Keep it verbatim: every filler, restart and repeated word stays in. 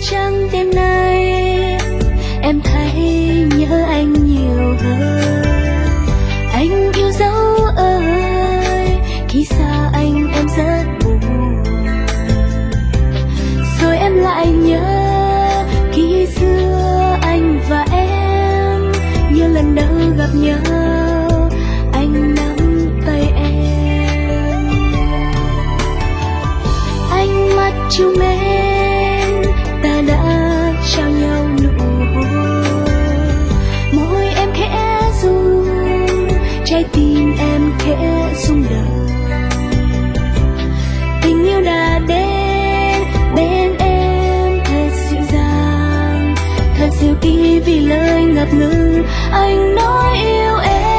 trăng đêm nay em thấy nhớ anh nhiều hơn. Anh yêu dấu ơi, khi xa anh em rất buồn. Rồi em lại nhớ khi xưa anh và em, như lần đầu gặp nhau anh nắm tay em. Ánh mắt chiều mến ta đã trao nhau nụ hôn, môi em khẽ run, trái tim em khẽ rung động. Tình yêu đã đến bên em thật dịu dàng, thật dịu đi vì lời ngập ngừng anh nói yêu em.